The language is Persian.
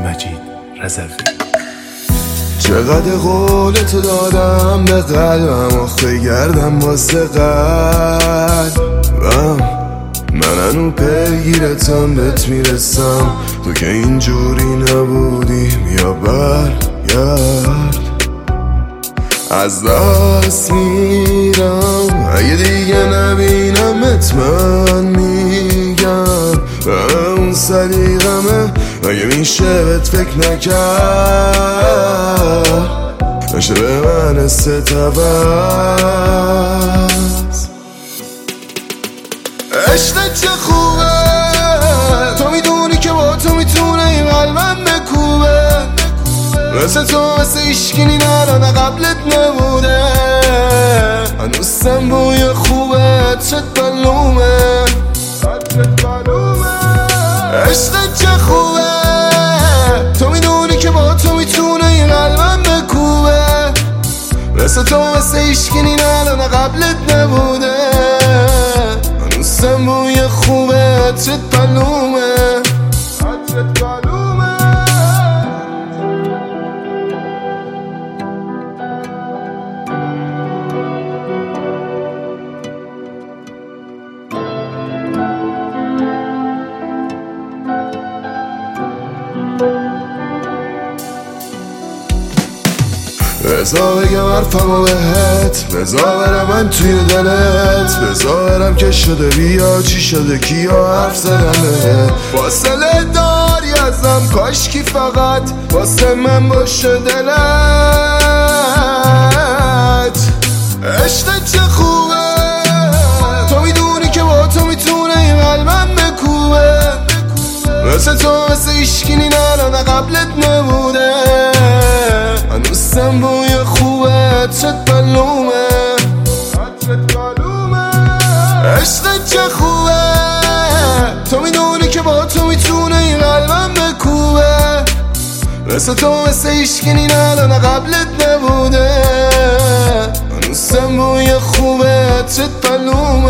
مجید رضوی. چقدر قولتو دادم به قلبم، آخه گردم واسه قلبم. من هنو پیگیرتم بهت میرسم، تو که اینجوری نبودی بیا برگرد. از دست میرم اگه دیگه نبینمت، من میگم به اون صدیقمه. اگه میشه بهت فکر نکرد، نشه به من ستبست. عشق چه خوبه، تو میدونی که با تو میتونه این قلبم بکوبه. مثل تو مثل ایشگینی ندانه قبلت نبوده. هنوزم بوی خوبه، چت معلومه. عشق چه خوبه، تو میدونی که با تو میتونه این قلبم بکوبه. مثل تو مثل ایشگینی ندانه قبلت نبوده. هنوزم بوی خوبه، چت معلومه. بزا بگم حرفمو بهت، بزا برم من توی دلت، بزا برم که شده بیا چی شده کیا حرف زدم بهت. فاصله داری ازم کاشکی فقط واسه من باشه دلت. عشق چه خوبه، تو میدونی که با تو میتونه این قلبم بکوبه. مثل تو مثل ایشگینی ندانه قبلت نبوده. هنوزم بوی خوبه، چت معلومه. عشق چه خوبه، تو میدونی که با تو میتونه این قلبم بکوبه. مثل تو مثل ایشگینی ندانه قبلت نبوده. هنوزم بوی خوبه، چت معلومه.